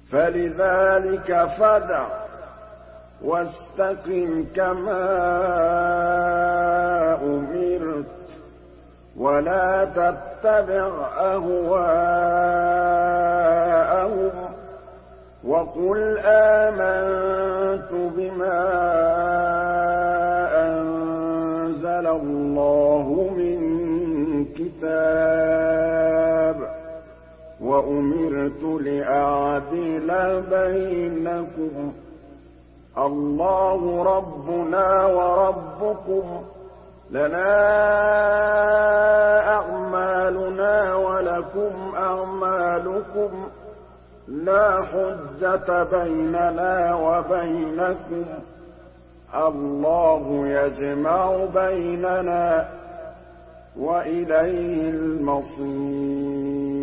فَلِذَٰلِكَ فَادْعُ وَاسْتَقِمْ كَمَا أُمِرْتَ وَلَا تَتَّبِعْ أَهْوَاءَهُمْ وَقُلْ آمَنتُ بِمَا أَنزَلَ اللَّهُ مِن كِتَابٍ وَأُمِرْتُ لِأَعْدِلَ بَيْنَكُمُ ۖ اللَّهُ رَبُّنَا وَرَبُّكُمْ لَنَا أَعْمَالُنَا وَلَكُمْ أَعْمَالُكُمْ لَا حُجَّةَ بَيْنَنَا وَبَيْنَكُمْ اللَّهُ يَجْمَعُ بَيْنَنَا وَإِلَيْهِ الْمَصِيرُ